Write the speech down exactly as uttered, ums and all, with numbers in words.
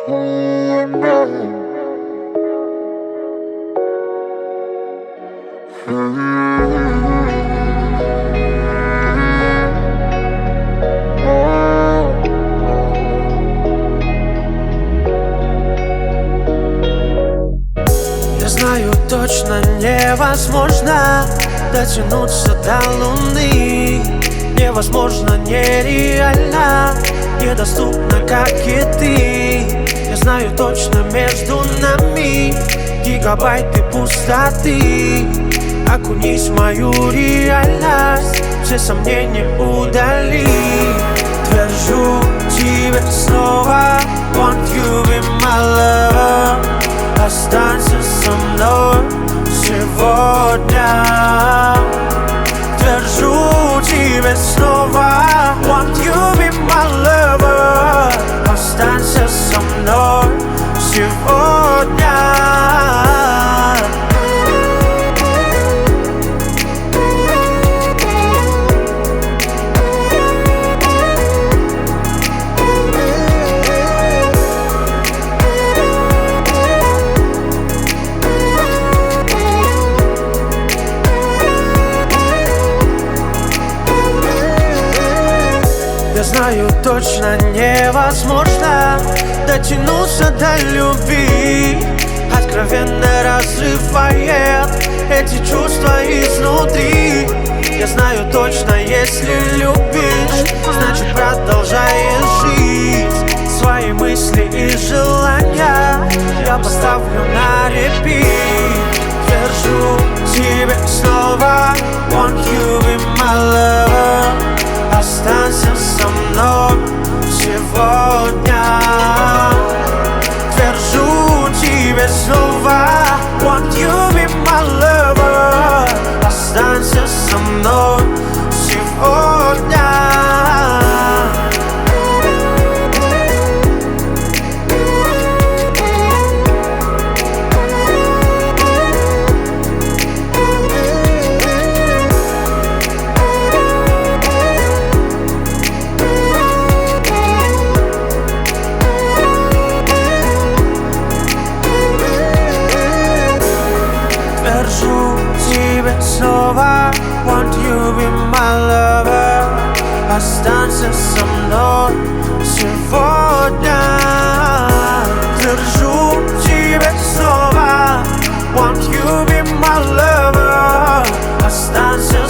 Я знаю, точно невозможно дотянуться до луны. Невозможно, нереально, недоступно, как и ты. Я знаю, точно между нами гигабайты пустоты. Окунись в мою реальность, все сомнения удали. Твержу тебе снова, want you be my lover. Останься со мной сегодня. Твержу тебе снова, want you be my lover. Останься со мной сегодня. Я знаю, точно невозможно дотянуться до любви. Откровенно разрывает эти чувства изнутри. Я знаю точно, если любишь, значит продолжаешь жить. Свои мысли и желания я поставлю на репит. Твержу тебе снова, want you be my lover. Останься со мной сегодня. Твержу тебе снова, want you be my lover. Останься со мной сегодня. Твержу тебе снова, want you be my lover. Останься со мной сегодня. Твержу тебе снова, want you be my lover. Останься